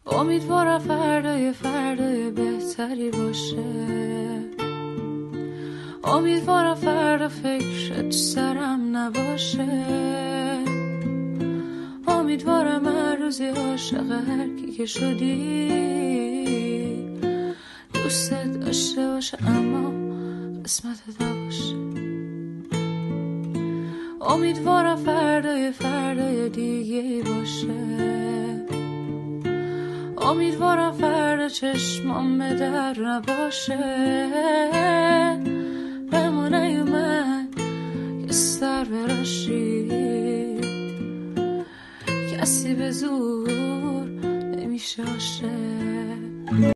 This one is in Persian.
امیدوارم فردای بهتری باشه. امیدوارم فردا فکرت سرم نباشه. امیدوارم هر روزی عاشق هر کی که شدی دوستت داشته باشه اما قسمتت نباشه. امیدوارم فردای دیگه باشه. امیدوارم فردا چشمام به در نباشه.